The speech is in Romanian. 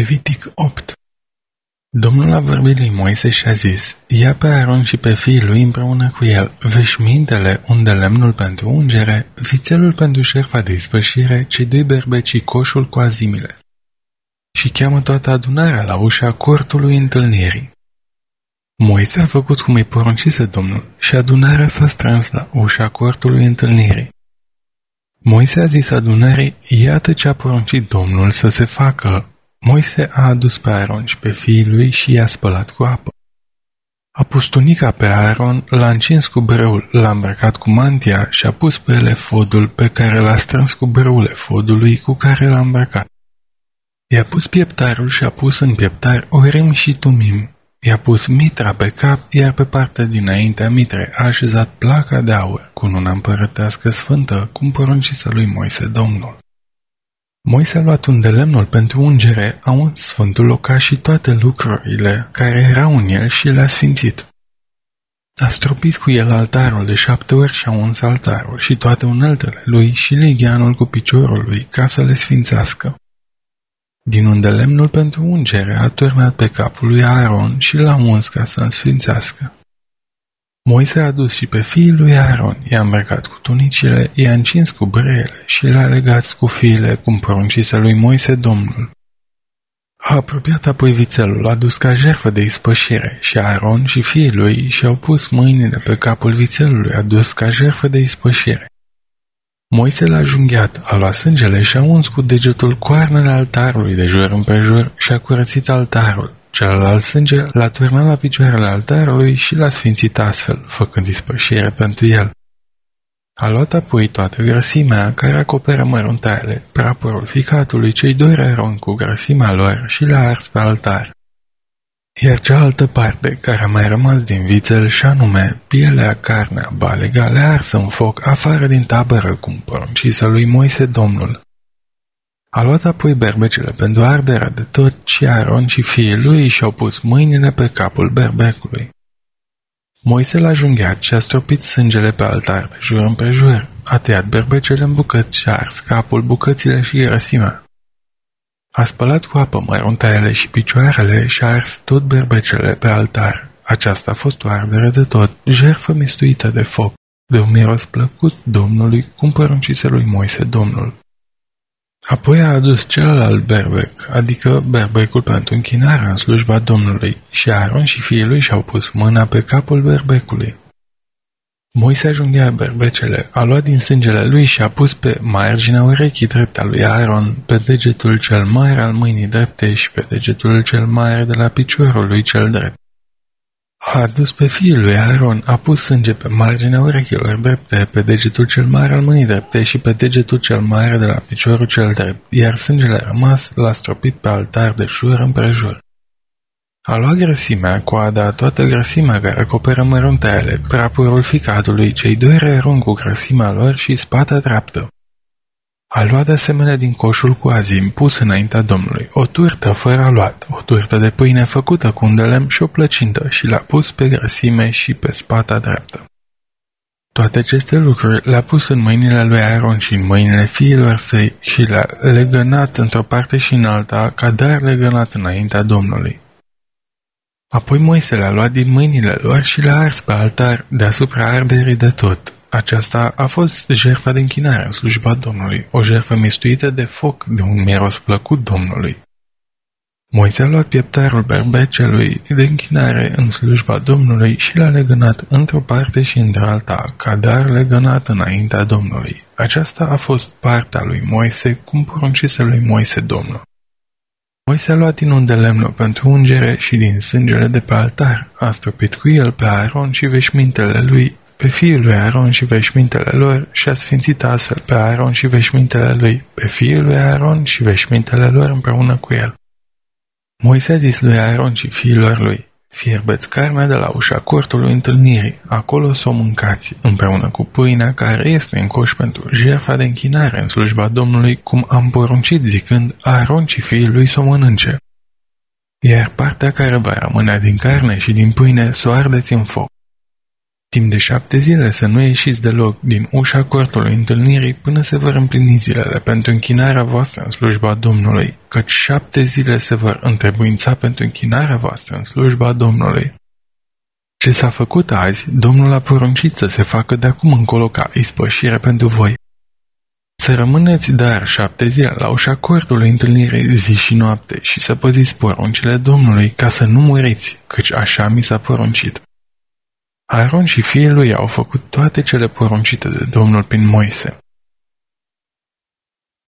Levitic 8. Domnul a vorbit lui Moise și a zis: ia pe Aron și pe fiii lui împreună cu el veșmintele, unde lemnul pentru ungere, vițelul pentru șerfa de ispășire, cei doi berbeci și coșul cu azimile. Și cheamă toată adunarea la ușa cortului întâlnirii. Moise a făcut cum îi poruncise Domnul și adunarea s-a strâns la ușa cortului întâlnirii. Moise a zis adunării: iată ce a poruncit Domnul să se facă. Moise a adus pe Aron și pe fiii lui și i-a spălat cu apă. A pus tunica pe Aron, l-a încins cu brăul, l-a îmbrăcat cu mantia și a pus pe el efodul pe care l-a strâns cu brăul efodului cu care l-a îmbrăcat. I-a pus pieptarul și a pus în pieptar Urim și Tumim. I-a pus mitra pe cap, iar pe partea dinaintea mitrei a așezat placa de aur, cununa împărătească sfântă, cum poruncise lui Moise Domnul. Moise a luat un de lemnul pentru ungere, a uns sfântul locaș și toate lucrurile care erau în el și le-a sfințit. A stropit cu el altarul de 7 ori și a uns altarul și toate uneltele lui și ligheanul cu piciorul lui ca să le sfințească. Din unde lemnul pentru ungere a turnat pe capul lui Aron și l-a uns ca să însfințească. Moise a adus și pe fiii lui Aron, i-a îmbrăcat cu tunicile, i-a încins cu brăile și le-a legat cu fiile, cum poruncise lui Moise Domnul. A apropiat apoi vițelul adus ca jertfă de ispășire și Aron și fiii lui și-au pus mâinile pe capul vițelului adus ca jertfă de ispășire. Moise l-a junghiat, a luat sângele și a uns cu degetul coarnele altarului de jur împrejur și a curățit altarul. Celălalt sânge l-a turnat la picioarele altarului și l-a sfințit astfel, făcând ispășire pentru el. A luat apoi toată grăsimea care acoperă măruntaiele, praporul ficatului, cei 2 reron cu grăsimea lor și le-a ars pe altar. Iar cealaltă parte, care a mai rămas din vițel, și anume pielea, carnea, balega, le-a ars în foc afară din tabără, cum poruncise lui Moise Domnul. A luat apoi berbecele pentru arderea de tot și Aron și fiii lui și-au pus mâinile pe capul berbecului. Moise l-a junghiat și a stropit sângele pe altar de jur împrejur, a tăiat berbecele în bucăți și a ars capul, bucățile și grăsimea. A spălat cu apă măruntaiele și picioarele și a ars tot berbecele pe altar. Aceasta a fost o ardere de tot, jertfă mistuită de foc, de un miros plăcut Domnului, cum poruncise lui Moise Domnul. Apoi a adus celălalt berbec, adică berbecul pentru închinarea în slujba Domnului, și Aron și fiii lui și-au pus mâna pe capul berbecului. Moise a junghiat berbecele, a luat din sângele lui și a pus pe marginea urechii drepte a lui Aron, pe degetul cel mare al mâinii drepte și pe degetul cel mare de la piciorul lui cel drept. A adus pe fiul lui Aron, a pus sânge pe marginea urechilor drepte, pe degetul cel mare al mâinii drepte și pe degetul cel mare de la piciorul cel drept, iar sângele rămas l-a stropit pe altar de jur împrejur. A luat grăsimea, coada, toată grăsimea care acoperă măruntaiele, prapurul ficatului, cei 2 reron cu grăsimea lor și spata dreaptă. A luat de asemenea din coșul cu azim pus înaintea Domnului o turtă fără aluat, o turtă de pâine făcută cu un de lemn și o plăcintă și l-a pus pe grăsime și pe spata dreaptă. Toate aceste lucruri le-a pus în mâinile lui Aron și în mâinile fiilor săi și le-a legănat într-o parte și în alta ca dar legănat înaintea Domnului. Apoi Moise le-a luat din mâinile lor și le-a ars pe altar deasupra arderii de tot. Aceasta a fost jertfa de închinare în slujba Domnului, o jertfă mistuită de foc, de un miros plăcut Domnului. Moise a luat pieptarul berbecelui de închinare în slujba Domnului și l-a legănat într-o parte și într-alta, ca dar legănat înaintea Domnului. Aceasta a fost partea lui Moise, cum poruncise lui Moise Domnul. Moise a luat din unde lemnul pentru ungere și din sângele de pe altar, a stropit cu el pe Aron și veșmintele lui, pe fiul lui Aron și veșmintele lor și a sfințit astfel pe Aron și veșmintele lui, pe fiul lui Aron și veșmintele lor împreună cu el. Moise a zis lui Aron și fiilor lui: fierbeți carnea de la ușa cortului întâlnirii, acolo să o mâncați, împreună cu pâinea care este în coș pentru jertfa de închinare în slujba Domnului, cum am poruncit zicând, Aron și fiii lui să o mănânce. Iar partea care va rămâne din carne și din pâine să o ardeți în foc. Timp de 7 zile să nu ieșiți deloc din ușa cortului întâlnirii până se vor împlini zilele pentru închinarea voastră în slujba Domnului, căci 7 zile se vor întrebuința pentru închinarea voastră în slujba Domnului. Ce s-a făcut azi, Domnul a poruncit să se facă de acum încolo ca ispășire pentru voi. Să rămâneți dar 7 zile la ușa cortului întâlnirii zi și noapte și să păziți poruncile Domnului ca să nu muriți, căci așa mi s-a poruncit. Aron și fiii lui au făcut toate cele poruncite de Domnul prin Moise.